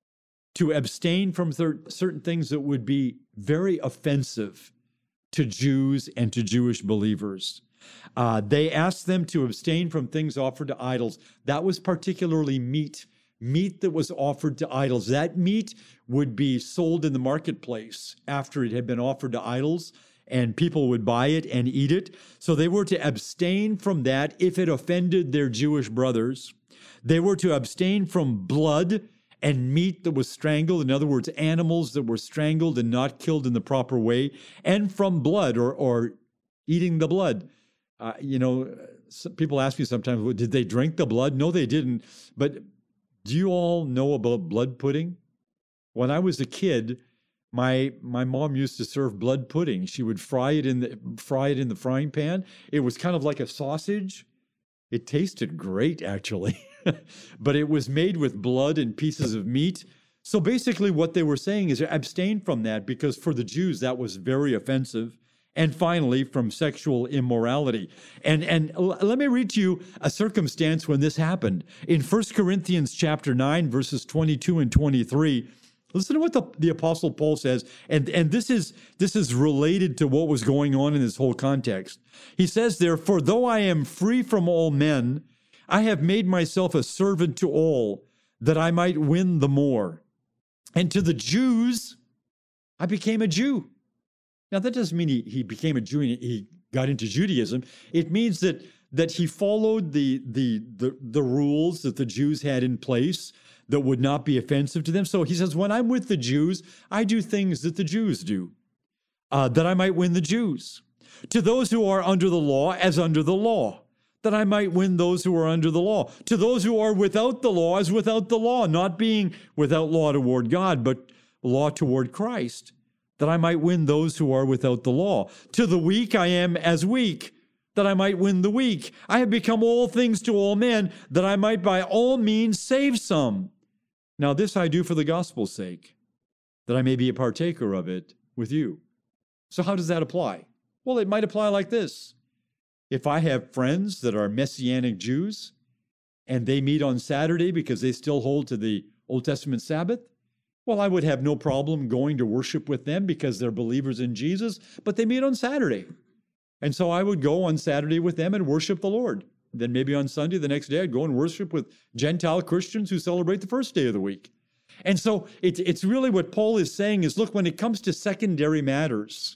to abstain from th- certain things that would be very offensive to Jews and to Jewish believers. Uh, they asked them to abstain from things offered to idols. That was particularly meat, meat that was offered to idols. That meat would be sold in the marketplace after it had been offered to idols, and people would buy it and eat it. So they were to abstain from that if it offended their Jewish brothers. They were to abstain from blood and meat that was strangled, in other words, animals that were strangled and not killed in the proper way, and from blood or, or eating the blood. Uh, you know, some people ask me sometimes, well, did they drink the blood? No, they didn't. But do you all know about blood pudding? When I was a kid, my my mom used to serve blood pudding. She would fry it in the fry it in the frying pan. It was kind of like a sausage. It tasted great, actually, but it was made with blood and pieces of meat. So basically what they were saying is abstain from that, because for the Jews, that was very offensive. And finally, from sexual immorality. And, and l- let me read to you a circumstance when this happened. In First Corinthians chapter nine, verses twenty-two and twenty-three, listen to what the, the Apostle Paul says, and, and this is this is related to what was going on in this whole context. He says there, "For though I am free from all men, I have made myself a servant to all, that I might win the more. And to the Jews, I became a Jew." Now, that doesn't mean he, he became a Jew and he got into Judaism. It means that that he followed the, the, the, the rules that the Jews had in place that would not be offensive to them. So he says, when I'm with the Jews, I do things that the Jews do, uh, that I might win the Jews. To those who are under the law, as under the law, that I might win those who are under the law. To those who are without the law, as without the law, not being without law toward God, but law toward Christ, that I might win those who are without the law. To the weak I am as weak, that I might win the weak. I have become all things to all men, that I might by all means save some. Now this I do for the gospel's sake, that I may be a partaker of it with you. So how does that apply? Well, it might apply like this. If I have friends that are Messianic Jews, and they meet on Saturday because they still hold to the Old Testament Sabbath, well, I would have no problem going to worship with them because they're believers in Jesus, but they meet on Saturday. And so I would go on Saturday with them and worship the Lord. Then maybe on Sunday, the next day, I'd go and worship with Gentile Christians who celebrate the first day of the week. And so it's, it's really what Paul is saying is, look, when it comes to secondary matters,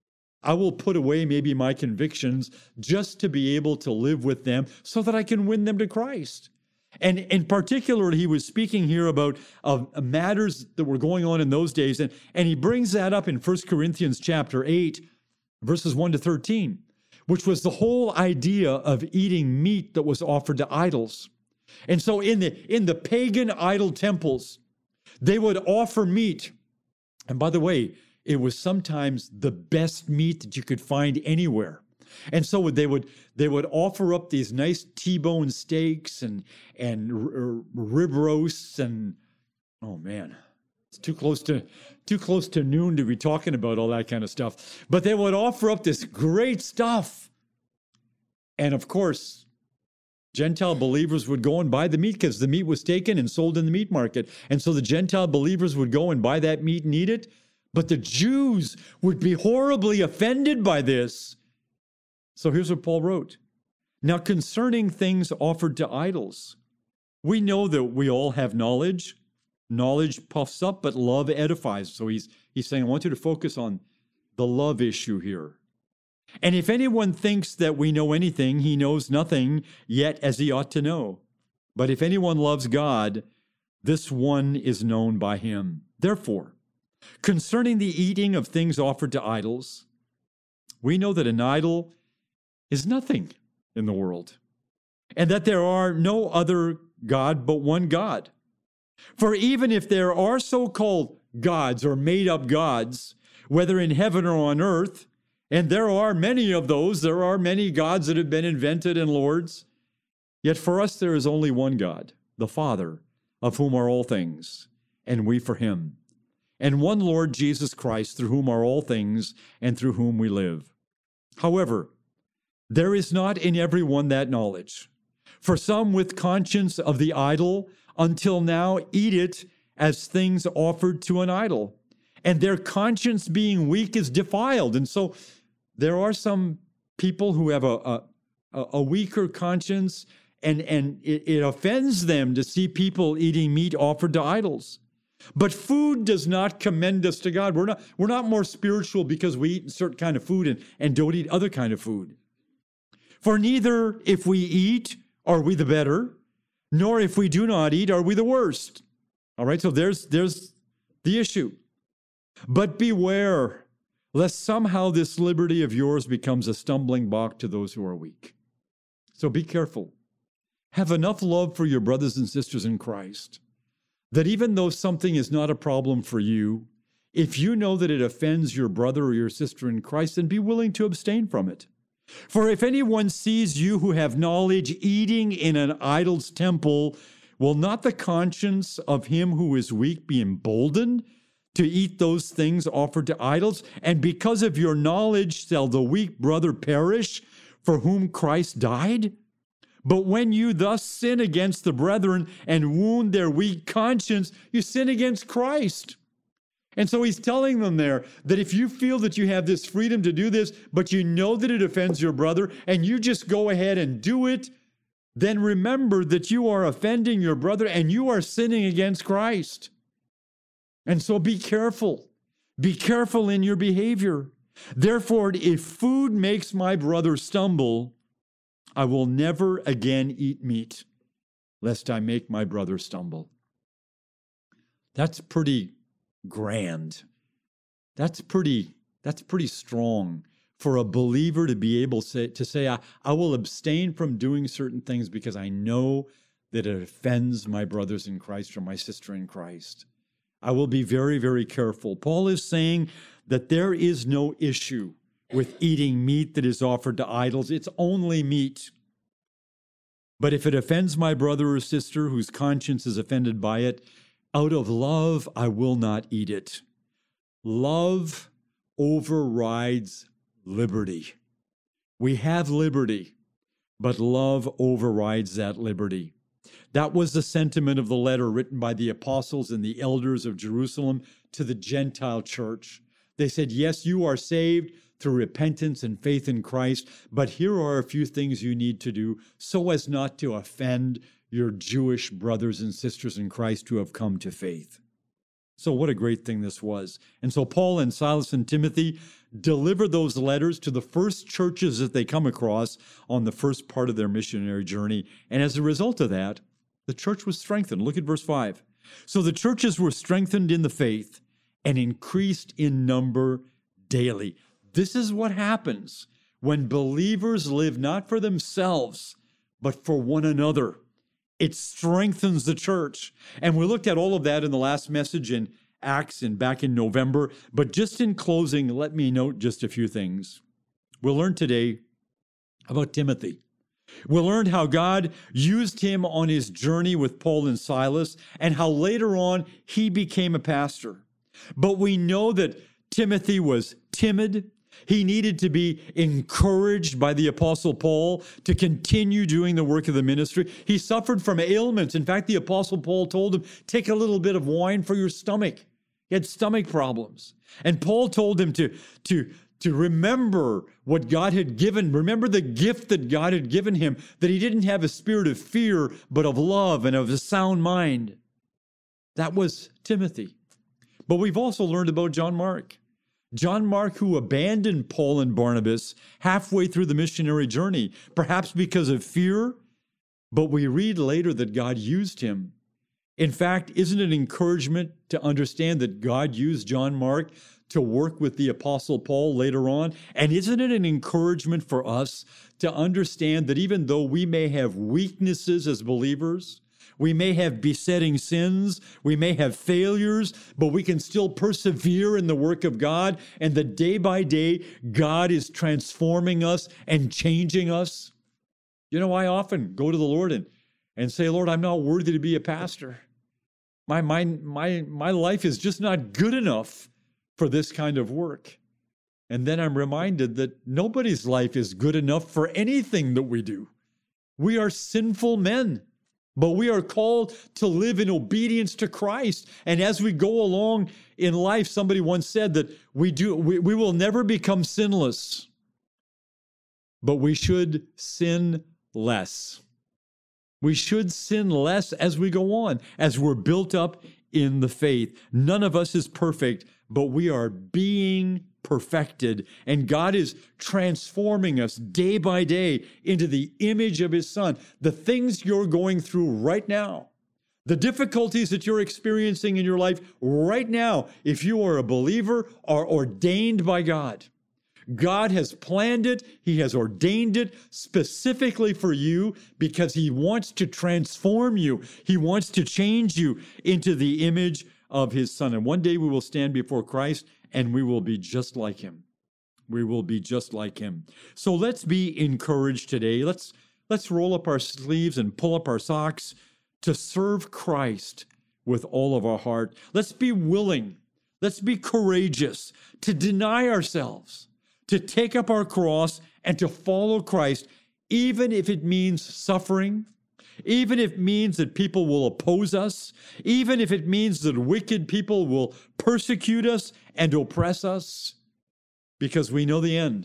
I will put away maybe my convictions just to be able to live with them so that I can win them to Christ. And in particular, he was speaking here about uh, matters that were going on in those days. And, and he brings that up in First Corinthians chapter eight, verses one to thirteen, which was the whole idea of eating meat that was offered to idols. And so in the, in the pagan idol temples, they would offer meat. And by the way, it was sometimes the best meat that you could find anywhere. And so they would they would offer up these nice T-bone steaks and and r- rib roasts and oh man, it's too close to too close to noon to be talking about all that kind of stuff. But they would offer up this great stuff, and of course, Gentile believers would go and buy the meat because the meat was taken and sold in the meat market, and so the Gentile believers would go and buy that meat and eat it. But the Jews would be horribly offended by this. So here's what Paul wrote. Now, concerning things offered to idols, we know that we all have knowledge. Knowledge puffs up, but love edifies. So he's, he's saying, I want you to focus on the love issue here. And if anyone thinks that we know anything, he knows nothing yet as he ought to know. But if anyone loves God, this one is known by him. Therefore, concerning the eating of things offered to idols, we know that an idol is nothing in the world, and that there are no other God but one God. For even if there are so-called gods or made-up gods, whether in heaven or on earth, and there are many of those, there are many gods that have been invented and lords, yet for us there is only one God, the Father, of whom are all things, and we for him, and one Lord Jesus Christ, through whom are all things, and through whom we live. However, there is not in everyone that knowledge. For some with conscience of the idol until now eat it as things offered to an idol, and their conscience being weak is defiled. And so there are some people who have a, a, a weaker conscience, and, and it, it offends them to see people eating meat offered to idols. But food does not commend us to God. We're not, we're not more spiritual because we eat a certain kind of food and, and don't eat other kind of food. For neither if we eat are we the better, nor if we do not eat are we the worst. All right, so there's, there's the issue. But beware, lest somehow this liberty of yours becomes a stumbling block to those who are weak. So be careful. Have enough love for your brothers and sisters in Christ that even though something is not a problem for you, if you know that it offends your brother or your sister in Christ, then be willing to abstain from it. For if anyone sees you who have knowledge eating in an idol's temple, will not the conscience of him who is weak be emboldened to eat those things offered to idols? And because of your knowledge shall the weak brother perish for whom Christ died? But when you thus sin against the brethren and wound their weak conscience, you sin against Christ. And so he's telling them there that if you feel that you have this freedom to do this, but you know that it offends your brother, and you just go ahead and do it, then remember that you are offending your brother and you are sinning against Christ. And so be careful. Be careful in your behavior. Therefore, if food makes my brother stumble, I will never again eat meat, lest I make my brother stumble. That's pretty grand. That's pretty, that's pretty strong for a believer to be able to say, to say I, I will abstain from doing certain things because I know that it offends my brothers in Christ or my sister in Christ. I will be very, very careful. Paul is saying that there is no issue with eating meat that is offered to idols. It's only meat. But if it offends my brother or sister whose conscience is offended by it, out of love, I will not eat it. Love overrides liberty. We have liberty, but love overrides that liberty. That was the sentiment of the letter written by the apostles and the elders of Jerusalem to the Gentile church. They said, yes, you are saved through repentance and faith in Christ, but here are a few things you need to do so as not to offend your Jewish brothers and sisters in Christ who have come to faith. So what a great thing this was. And so Paul and Silas and Timothy deliver those letters to the first churches that they come across on the first part of their missionary journey. And as a result of that, the church was strengthened. Look at verse five. So the churches were strengthened in the faith and increased in number daily. This is what happens when believers live not for themselves, but for one another. It strengthens the church. And we looked at all of that in the last message in Acts and back in November. But just in closing, let me note just a few things. We'll learn today about Timothy. We'll learn how God used him on his journey with Paul and Silas and how later on he became a pastor. But we know that Timothy was timid. He needed to be encouraged by the Apostle Paul to continue doing the work of the ministry. He suffered from ailments. In fact, the Apostle Paul told him, take a little bit of wine for your stomach. He had stomach problems. And Paul told him to, to, to remember what God had given, remember the gift that God had given him, that he didn't have a spirit of fear, but of love and of a sound mind. That was Timothy. But we've also learned about John Mark. John Mark, who abandoned Paul and Barnabas halfway through the missionary journey, perhaps because of fear, but we read later that God used him. In fact, isn't it encouragement to understand that God used John Mark to work with the Apostle Paul later on? And isn't it an encouragement for us to understand that even though we may have weaknesses as believers, we may have besetting sins, we may have failures, but we can still persevere in the work of God, and that day by day, God is transforming us and changing us. You know, I often go to the Lord and, and say, Lord, I'm not worthy to be a pastor. My, my, my, my life is just not good enough for this kind of work. And then I'm reminded that nobody's life is good enough for anything that we do. We are sinful men. But we are called to live in obedience to Christ. And as we go along in life, somebody once said that we do we, we will never become sinless, but we should sin less. We should sin less as we go on, as we're built up in the faith. None of us is perfect, but we are being perfected. And God is transforming us day by day into the image of his Son. The things you're going through right now, The difficulties that you're experiencing in your life right now, if you are a believer, are ordained by God. God has planned it. He has ordained it specifically for you because he wants to transform you. He wants to change you into the image of his Son. And one day we will stand before Christ and we will be just like him. We will be just like him. So let's be encouraged today. Let's, let's roll up our sleeves and pull up our socks to serve Christ with all of our heart. Let's be willing. Let's be courageous to deny ourselves, to take up our cross and to follow Christ, even if it means suffering, even if it means that people will oppose us, even if it means that wicked people will persecute us and oppress us, because we know the end.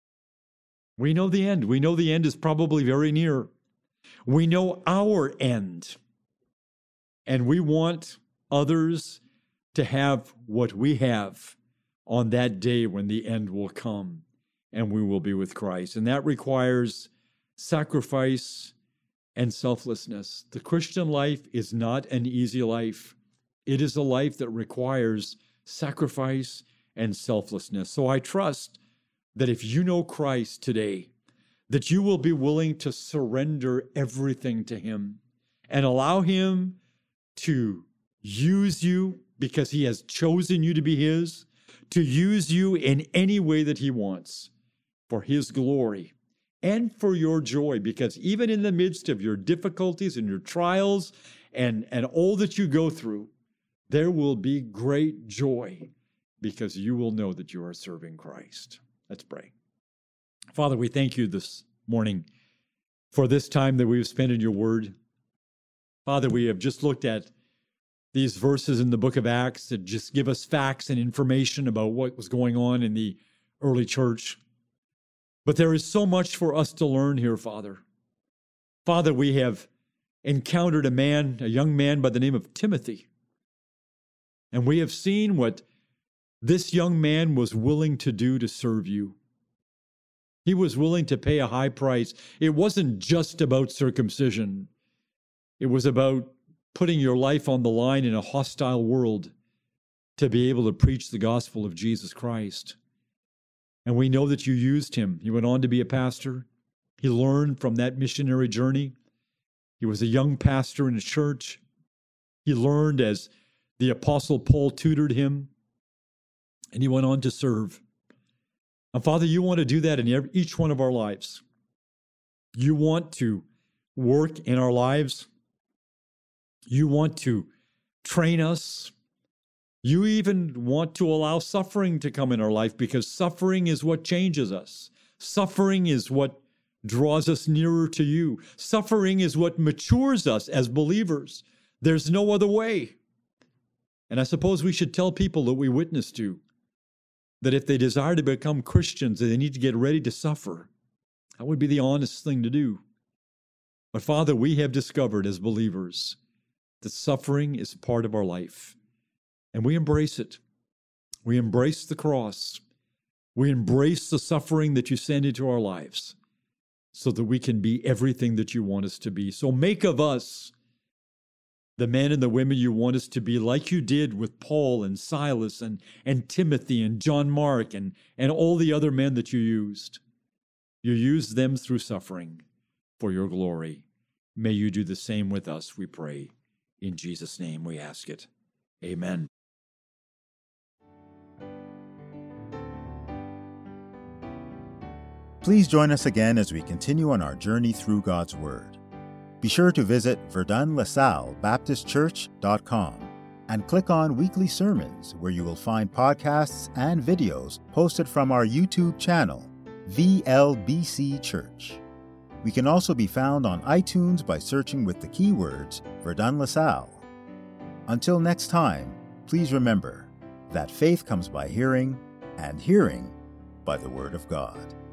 We know the end. We know the end is probably very near. We know our end. And we want others to have what we have on that day when the end will come and we will be with Christ. And that requires sacrifice and selflessness. The Christian life is not an easy life. It is a life that requires sacrifice and selflessness. So I trust that if you know Christ today, that you will be willing to surrender everything to him and allow him to use you because he has chosen you to be his, to use you in any way that he wants for his glory and for your joy, because even in the midst of your difficulties and your trials and, and all that you go through, there will be great joy because you will know that you are serving Christ. Let's pray. Father, we thank you this morning for this time that we've spent in your word. Father, we have just looked at these verses in the book of Acts that just give us facts and information about what was going on in the early church. But there is so much for us to learn here, Father. Father, we have encountered a man, a young man by the name of Timothy. And we have seen what this young man was willing to do to serve you. He was willing to pay a high price. It wasn't just about circumcision. It was about putting your life on the line in a hostile world to be able to preach the gospel of Jesus Christ. And we know that you used him. He went on to be a pastor. He learned from that missionary journey. He was a young pastor in a church. He learned as the Apostle Paul tutored him, and he went on to serve. And Father, you want to do that in every, each one of our lives. You want to work in our lives. You want to train us. You even want to allow suffering to come in our life, because suffering is what changes us. Suffering is what draws us nearer to you. Suffering is what matures us as believers. There's no other way. And I suppose we should tell people that we witness to that if they desire to become Christians, they need to get ready to suffer. That would be the honest thing to do. But Father, we have discovered as believers that suffering is part of our life. And we embrace it. We embrace the cross. We embrace the suffering that you send into our lives so that we can be everything that you want us to be. So make of us the men and the women you want us to be, like you did with Paul and Silas and, and Timothy and John Mark and, and all the other men that you used. You used them through suffering for your glory. May you do the same with us, we pray. In Jesus' name we ask it. Amen. Please join us again as we continue on our journey through God's Word. Be sure to visit verdun la salle baptist church dot com and click on Weekly Sermons, where you will find podcasts and videos posted from our YouTube channel, V L B C Church. We can also be found on iTunes by searching with the keywords Verdun La Salle. Until next time, please remember that faith comes by hearing, and hearing by the Word of God.